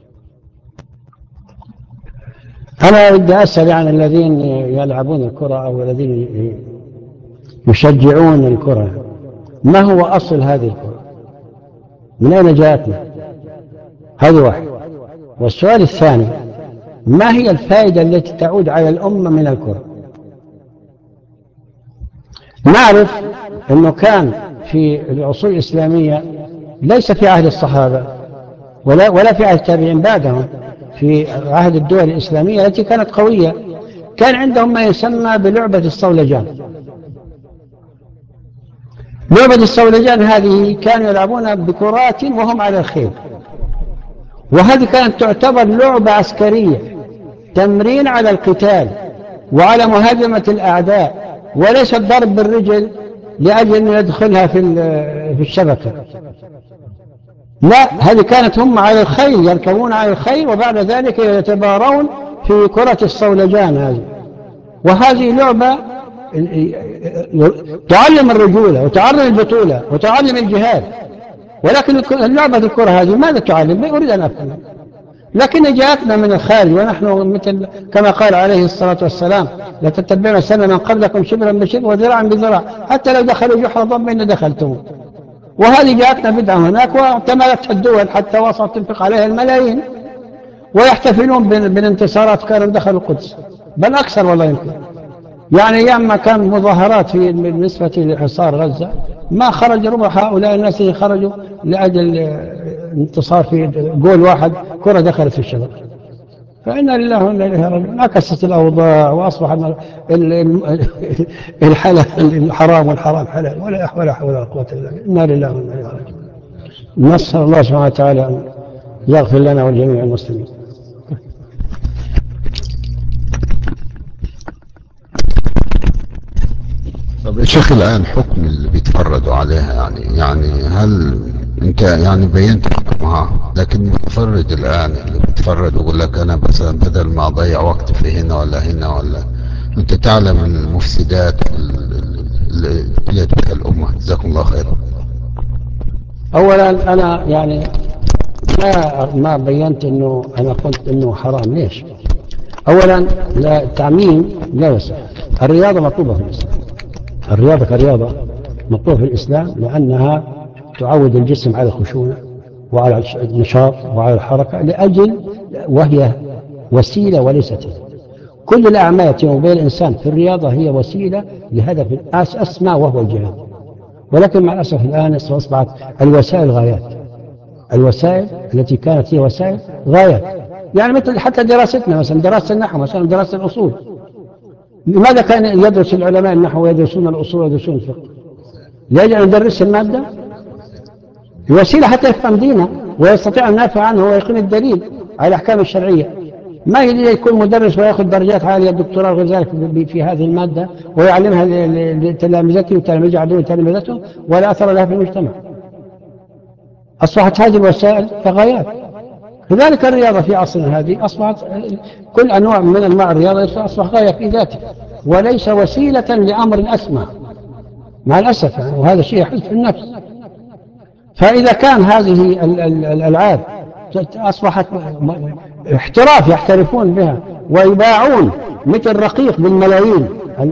أنا بدي أسأل عن الذين يلعبون الكرة أو الذين يشجعون الكرة، ما هو أصل هذه الكرة؟ من أين جاءتنا؟ هذا واحد. والسؤال الثاني: ما هي الفائدة التي تعود على الأمة من الكرة؟ نعرف أنه كان في العصور الإسلامية ليس في عهد الصحابة ولا ولا في عهد التابعين بعدهم، في عهد الدول الإسلامية التي كانت قوية كان عندهم ما يسمى بلعبة الصولجان. لعبة الصولجان هذه كانوا يلعبون بكرات وهم على الخيل، وهذه كانت تعتبر لعبة عسكرية، تمرين على القتال وعلى مهاجمة الأعداء، وليس الضرب بالرجل لأجل أن يدخلها في في الشبكة. لا، هذه كانت هم على الخيل، يركبون على الخيل وبعد ذلك يتبارون في كرة الصولجان هذه. وهذه لعبة تعلم الرجولة وتعلم البطولة وتعلم الجهاد، ولكن لعبة الكرة هذه ماذا تعلم؟ لا أريد أن أفهم. لكن جاءتنا من الخارج، ونحن مثل كما قال عليه الصلاة والسلام: لا تتبعون سنة من قبلكم شبرا بشبر وذراعا بذراع حتى لو دخلوا جحر ضب إن دخلتم. وهذه جاءتنا بدعة هناك واعتمدتها الدول حتى وصلت تنفق عليها الملايين، ويحتفلون بالانتصارات كانوا دخلوا القدس، بل أكثر والله يمكن. يعني أيام ما كان مظاهرات في بالنسبة لحصار غزة ما خرج ربع هؤلاء الناس اللي خرجوا لأجل انتصار في جول واحد، كرة دخلت في الشبكة. فإنا لله وإنا إليه راجعون. انعكست الأوضاع وأصبح الحلال الحرام والحرام حلال، ولا ولا حول ولا قوة إلا بالله. إنا لله وإنا إليه راجعون. نسأل الله سبحانه وتعالى أن يغفر لنا ولجميع المسلمين. طب يا شيخ الآن حكم اللي بيتفردوا عليها يعني يعني هل انت يعني بينت حكمها، لكن المتفرد الآن اللي بيتفرد ويقول لك أنا بس بدل ما أضيع وقت في هنا ولا هنا ولا، أنت تعلم المفسدات اللي ابتليت بها الأمة. جزاكم الله خيرا. أولا أنا يعني ما ما بينت إنه أنا قلت إنه حرام. ليش؟ أولا لا التعميم لا يصح. الرياضة مطلوبة في الإسلام، الرياضة كرياضة مطلوبة في الإسلام لأنها تعود الجسم على الخشونة وعلى النشاط وعلى الحركة، لأجل وهي وسيلة وليست هدف. كل الأعمال التي يقوم بها الإنسان في الرياضة هي وسيلة لهدف أسمى وهو الجهاد. ولكن مع الأسف الآن أصبحت الوسائل غايات، الوسائل التي كانت هي وسائل غايات. يعني مثل حتى دراستنا، مثلا دراسة النحو، مثلا دراسة الأصول، لماذا كان يدرس العلماء النحو ويدرسون الأصول ويدرسون الفقه؟ لأجل أن يدرس المادة وسيلة حتى يفهم دينه ويستطيع أن ينافع عنه ويقيم الدليل على الأحكام الشرعية. ما يجي يكون مدرس ويأخذ درجات عالية دكتوراه وغير ذلك في هذه المادة ويعلمها لتلامذته وتلاميذ يعلمون تلامذته ولا أثر لها في المجتمع. أصبحت هذه الوسائل كغايات. لذلك الرياضة في عصرنا هذه أصبحت كل أنواع من أنواع الرياضة أصبح غاية في ذاته وليس وسيلة لأمر أسمى مع الأسف يعني، وهذا شيء يحز في النفس. فإذا كان هذه الألعاب أصبحت احتراف يحترفون بها ويباعون مثل رقيق بالملايين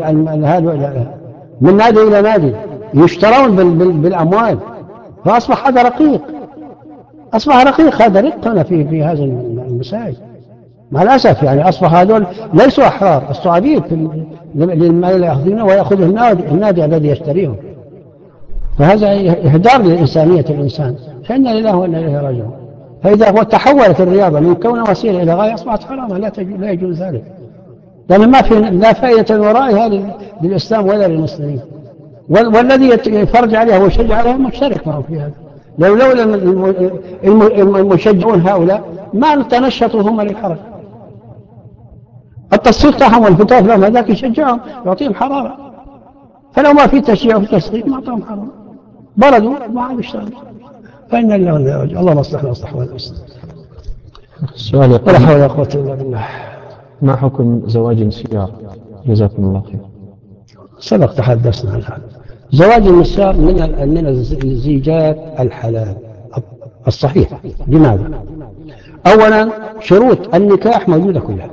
من نادي إلى نادي يشترون بالأموال، فأصبح هذا رقيق، أصبح رقيق، هذا رق هنا في في هذا المسائل مع الأسف يعني. أصبح هذول ليسوا أحرار، السعوديين للمال يأخذونه ويأخذه النادي, النادي الذي يشتريهم، فهذا إهدار لإنسانية الإنسان، فإنا لله وإنا إليه راجعون. فإذا هو تحولت الرياضة من كون وسيلة إلى غاية أصبحت حراما، لا, لا يجوز ذلك، لأن ما في لا فائدة ورائها للإسلام ولا للمسلمين، والذي يفرج عليها ويشجع عليها مشترك معه في هذا. لو لولا المشجعون هؤلاء ما تنشطوا هم للحركة، التصفيق تاعهم والفتاة لهم هذاك يشجعهم يعطيهم حرارة، فلو ما في تشجيع وفي تصفيق ما أعطاهم حرارة، بردوا ما عاد يشتغل. فإن الله لا يرجع، الله مصلحنا واصلح والمسلم. السؤال يقول: ولا حول ولا قوة إلا بالله. ما حكم زواج المسيار؟ جزاكم الله خير. سبق تحدثنا عن هذا. زواج المسيار من من الزيجات الحلال الصحيح. لماذا؟ أولا شروط النكاح موجودة كلها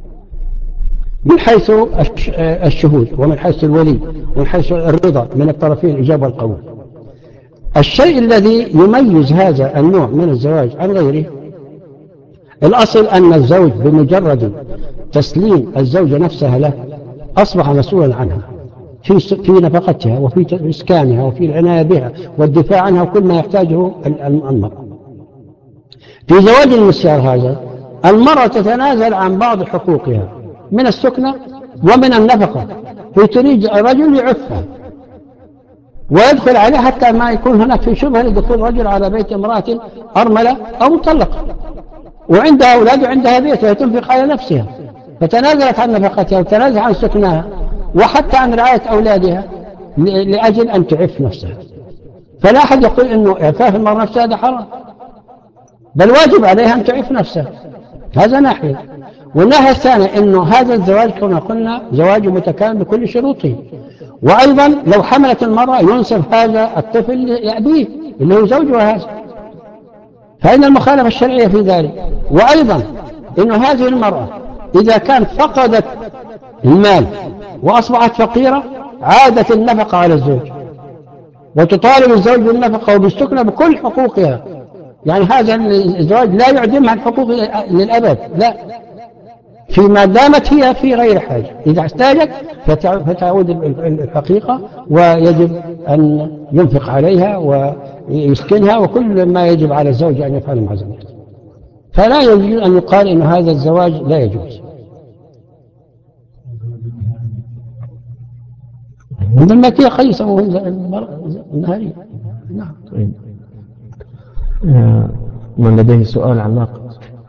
من حيث الشهود ومن حيث الولي ومن حيث الرضا من الطرفين الإجابة والقبول. الشيء الذي يميز هذا النوع من الزواج عن غيره الأصل أن الزوج بمجرد تسليم الزوجة نفسها له أصبح مسؤولا عنها في في نفقتها وفي إسكانها وفي العناية بها والدفاع عنها وكل ما يحتاجه المرأة. في زواج المسيار هذا المرأة تتنازل عن بعض حقوقها من السكنة ومن النفقة، هي تريد رجل يعفها ويدخل عليها حتى ما يكون هناك في شبهة لدخول رجل على بيت امرأة أرملة أو مطلقة وعندها أولاد وعندها بيت وتنفق على نفسها، فتنازلت عن نفقتها وتنازلت عن سكنها وحتى عن رعاية أولادها لأجل أن تعف نفسها. فلا أحد يقول أنه إعفاف المرأة نفسها هذا حرام، بل واجب عليها أن تعف نفسها، هذا ناحية. والناحية الثانية أنه هذا الزواج كما قلنا زواج متكامل بكل شروطه، وأيضا لو حملت المرأة ينسب هذا الطفل لأبيه اللي هو زوجها هذا، فإن المخالفة الشرعية في ذلك. وأيضا أنه هذه المرأة إذا كانت فقدت المال وأصبحت فقيرة عادت النفقة على الزوج وتطالب الزوج بالنفقة وبالسكنة بكل حقوقها، يعني هذا الزواج لا يعدمها الحقوق للأبد، لا، فيما دامت هي في غير حاجة، إذا احتاجت فتعود الحقيقة ويجب أن ينفق عليها ويسكنها وكل ما يجب على الزوج أن يفعل مع زوجته. فلا يجوز أن يقال إن هذا الزواج لا يجوز. من المكية خيسة وهم النهارية. نعم. طيب. من لديه سؤال علاق؟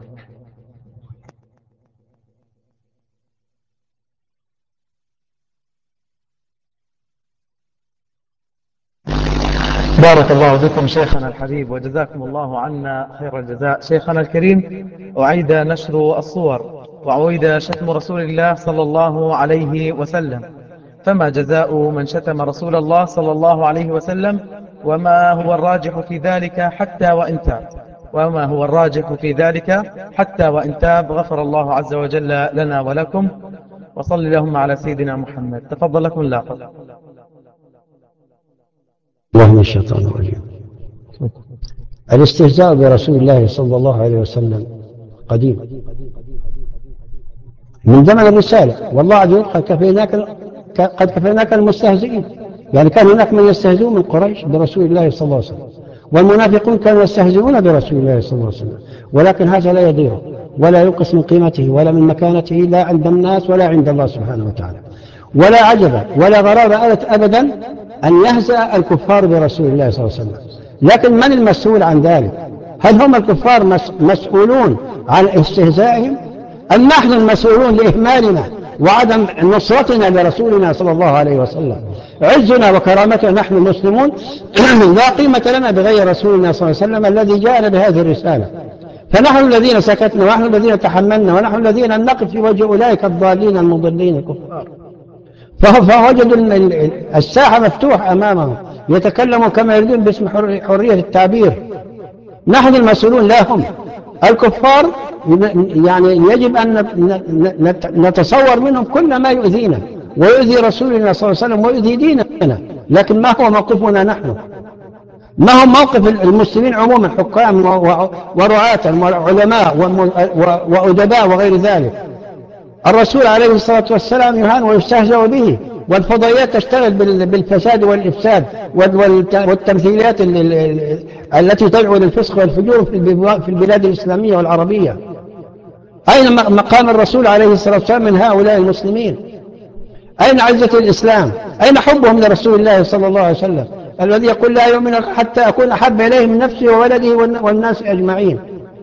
بارك الله بكم شيخنا الحبيب وجزاكم الله عنا خير الجزاء. شيخنا الكريم، أعيد نشر الصور وأعيد شتم رسول الله صلى الله عليه وسلم، فما جزاء من شتم رسول الله صلى الله عليه وسلم؟ وما هو الراجح في ذلك حتى وإن تاب؟ وما هو الراجح في ذلك حتى وإن تاب؟ غفر الله عز وجل لنا ولكم، وصل اللهم على سيدنا محمد. تفضل لكم اللاقط. الله من الشيطان الرجيم. الاستهزاء برسول الله صلى الله عليه وسلم قديم من زمن الرسالة، والله عز وجل قد كفيناك قد كفيناك المستهزئين، يعني كان هناك من يستهزئون من قريش برسول الله صلى الله عليه وسلم، والمنافقون كانوا يستهزئون برسول الله صلى الله عليه وسلم، ولكن هذا لا يضيره ولا ينقص من قيمته ولا من مكانته لا عند الناس ولا عند الله سبحانه وتعالى. ولا عجب ولا غرابة أبدا أن يهزأ الكفار برسول الله صلى الله عليه وسلم، لكن من المسؤول عن ذلك؟ هل هم الكفار مسؤولون عن استهزائهم أم نحن المسؤولون لإهمالنا وعدم نصرتنا لرسولنا صلى الله عليه وسلم؟ عزنا وكرامتنا نحن المسلمون لا قيمة لنا بغير رسولنا صلى الله عليه وسلم الذي جاءنا بهذه الرسالة، فنحن الذين سكتنا ونحن الذين تحملنا ونحن الذين نقف في وجه أولئك الضالين المضلين الكفار. فوجدوا الساحة مفتوحة أمامهم يتكلموا كما يريدون باسم حرية التعبير. نحن المسؤولون لا هم. الكفار يعني يجب أن نتصور منهم كل ما يؤذينا ويؤذي رسولنا صلى الله عليه وسلم ويؤذي ديننا، لكن ما هو موقفنا نحن؟ ما هو موقف المسلمين عموما، حكام ورعاة وعلماء وأدباء وغير ذلك؟ الرسول عليه الصلاة والسلام يهان ويستهزأ به، والفضائيات تشتغل بالفساد والإفساد والتمثيليات التي تدعو للفسق والفجور في البلاد الإسلامية والعربية. أين مقام الرسول عليه الصلاة والسلام من هؤلاء المسلمين؟ أين عزة الإسلام؟ أين حبهم لرسول الله صلى الله عليه وسلم الذي يقول لا يؤمن حتى أكون أحب إليه من نفسه وولده والناس أجمعين؟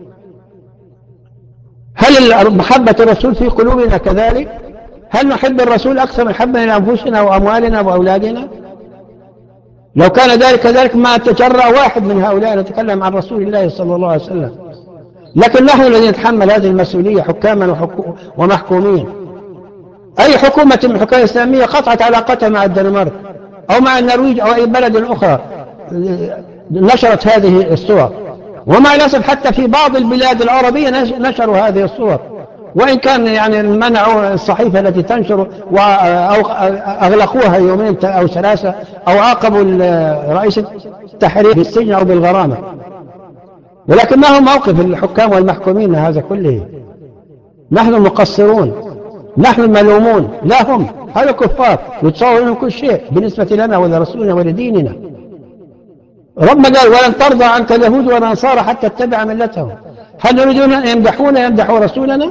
هل محبة الرسول في قلوبنا كذلك؟ هل نحب الرسول أكثر من حبنا لأنفسنا وأموالنا وأولادنا؟ لو كان ذلك كذلك ما تجرأ واحد من هؤلاء نتكلم عن رسول الله صلى الله عليه وسلم. لكن نحن الذين نتحمل هذه المسؤولية حكاما ومحكومين. أي حكومة من الحكومات الإسلامية قطعت علاقتها مع الدنمارك أو مع النرويج أو أي بلد أخرى نشرت هذه الصور، ومع الأسف حتى في بعض البلاد العربية نشروا هذه الصور، وإن كان يعني منعوا الصحيفة التي تنشر أو أغلقوها يومين أو ثلاثة أو عاقبوا رئيس التحرير بالسجن أو بالغرامة. ولكن ما هو موقف الحكام والمحكومين هذا كله؟ نحن المقصرون، نحن الملومون لا هم. هذا كفار يتصورون كل شيء بالنسبة لنا ولرسولنا ولديننا. ربنا قال ولن ترضى عنك اليهود ولا النصارى حتى تتبع ملتهم. هل نريدون أن يمدحونا يمدحوا رسولنا؟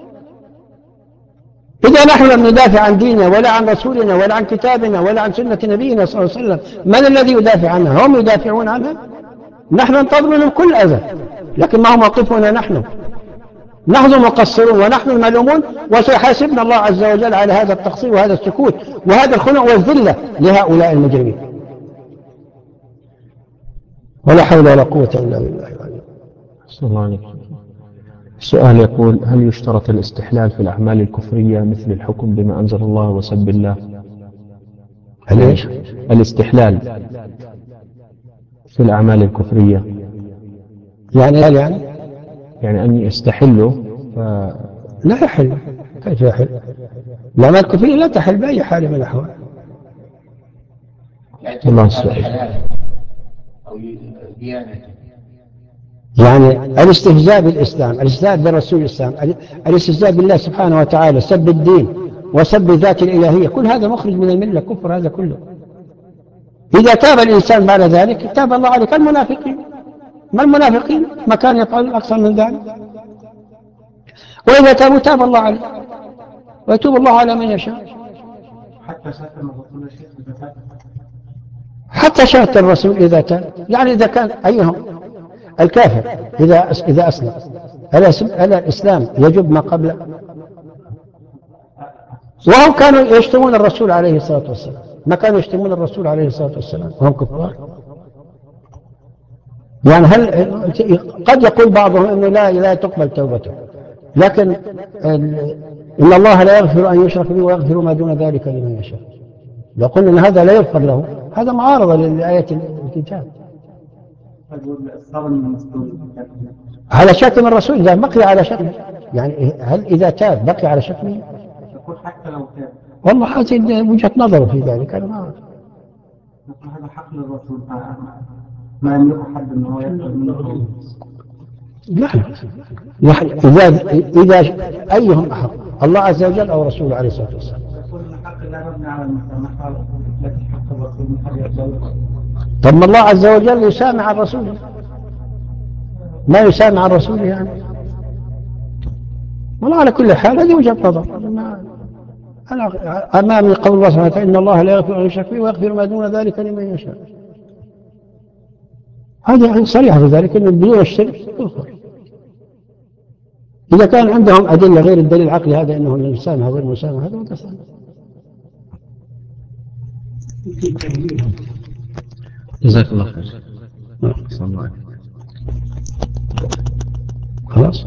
إذا نحن لم ندافع عن ديننا ولا عن رسولنا ولا عن كتابنا ولا عن سنة نبينا صلى الله عليه وسلم، من الذي يدافع عنها؟ هم يدافعون عنها. نحن ننتظر منهم كل أذى، لكن ما هو موقفنا نحن؟ نحن المقصرون ونحن الملومون، وسيحاسبنا الله عز وجل على هذا التقصير وهذا السكوت وهذا الخنوع والذلة لهؤلاء المجرمين. ولا حول ولا قوة إلا بالله. صلى الله عليه وسلم. السؤال يقول: هل يشترط الاستحلال في الأعمال الكفرية مثل الحكم بما أنزل الله وسب الله؟ هل إيش؟ الاستحلال في الأعمال الكفرية يعني هل يعني يعني أن يستحلوا ف... لا يحل. كيف يحل؟ الأعمال الكفرية لا تحل بأي حال من الأحوال. الله السؤال. يعني الاستهزاء بالإسلام، الاستهزاء بالرسول الإسلام، الاستهزاء بالله سبحانه وتعالى، سب الدين وسب الذات الإلهية، كل هذا مخرج من الملة، كفر هذا كله. إذا تاب الإنسان بعد ذلك تاب الله عليه. كالمنافقين، ما المنافقين ما كانوا يفعلون أكثر من ذلك، وإذا تابوا تاب الله عليه ويتوب الله على من يشاء. حتى شاتم الرسول الشيخ إذا تاب، حتى شاتم الرسول إذا تاب. يعني إذا كان أيهم الكافر إذا إذا أسلم، ألا الإسلام يجب ما قبله؟ وهم كانوا يشتمون الرسول عليه الصلاة والسلام، ما كانوا يشتمون الرسول عليه الصلاة والسلام وهم كفار. يعني هل قد يقول بعضهم أنه لا لا تقبل توبته، لكن إن الله لا يغفر أن يشرك به ويغفر ما دون ذلك لمن يشاء. لو قلنا أن هذا لا يغفر له هذا معارضة لآية الكتاب. على شتم الرسول إذا بقي على شتمه، يعني هل إذا تاب بقي على شتمه؟ يقول حتى لو تاب. والله هذه وجهة نظر في ذلك، أنا ما أعرف. يقول هذا حق للرسول، ما يملك حد أنه هو يقبل منه. لا يعني إذا إذا أيهم أحق، الله عز وجل أو رسوله عليه الصلاة والسلام؟ يقول أن حق الله مبني على المسامحة، لكن حق الرسول من حق يقبل. طب ما الله عز وجل يسامع عن رسوله، ما يسامع عن رسوله يعني. والله على كل حال هذه وجهة نظر. أنا أمامي قول الله سبحانه وتعالى: إن الله لا يغفر أن يشرك به ويغفر ما دون ذلك لمن يشاء. هذه صريحة في ذلك أن بدون الشرك يغفر. إذا كان عندهم أدلة غير الدليل العقلي هذا أنه الإنسان هذا المسامح هذا متسامح. جزاك الله خير. صلى الله عليه وسلم. خلاص.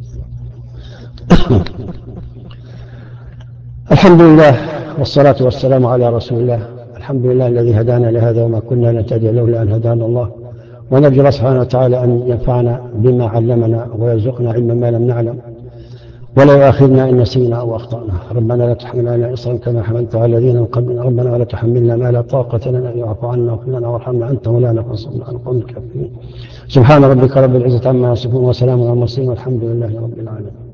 الحمد لله والصلاة والسلام على رسول الله. الحمد لله الذي هدانا لهذا وما كنا نهتدي لولا أن هدانا الله، ونرجو الله سبحانه وتعالى أن ينفعنا بما علمنا ويرزقنا علما ما لم نعلم، ولا يؤاخذنا إن نسينا أو أخطأنا. ربنا لا تحمل علينا إصرا كما حملت على الذين من قبلنا، ربنا ولا تحملنا ما لا طاقة لنا به، واعف عنا واغفر لنا وارحمنا أنت مولانا فانصرنا على القوم الكافرين. سبحان ربك رب العزة عما يصفون وسلام على المرسلين والحمد لله رب العالمين.